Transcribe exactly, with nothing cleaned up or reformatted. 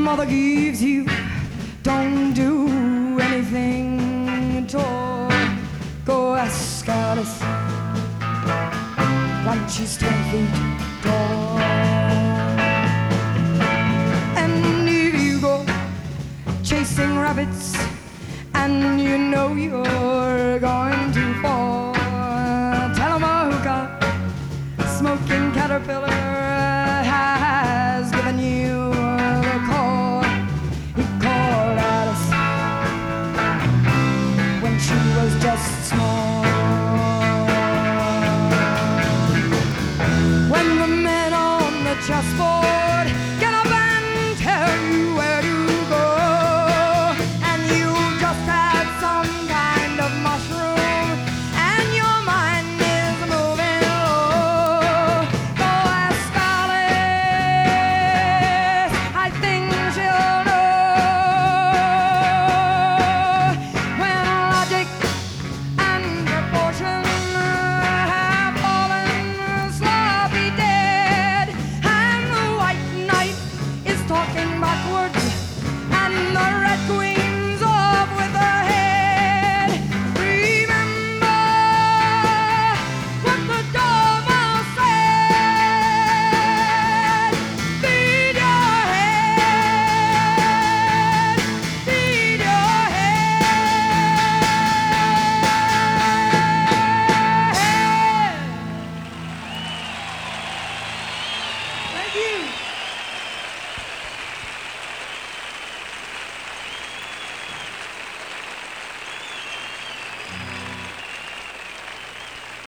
mother gives you, don't do anything at all. Go ask Alice when she's ten feet tall. And if you go chasing rabbits and you know you're going to fall, tell 'em a hookah, smoking caterpillar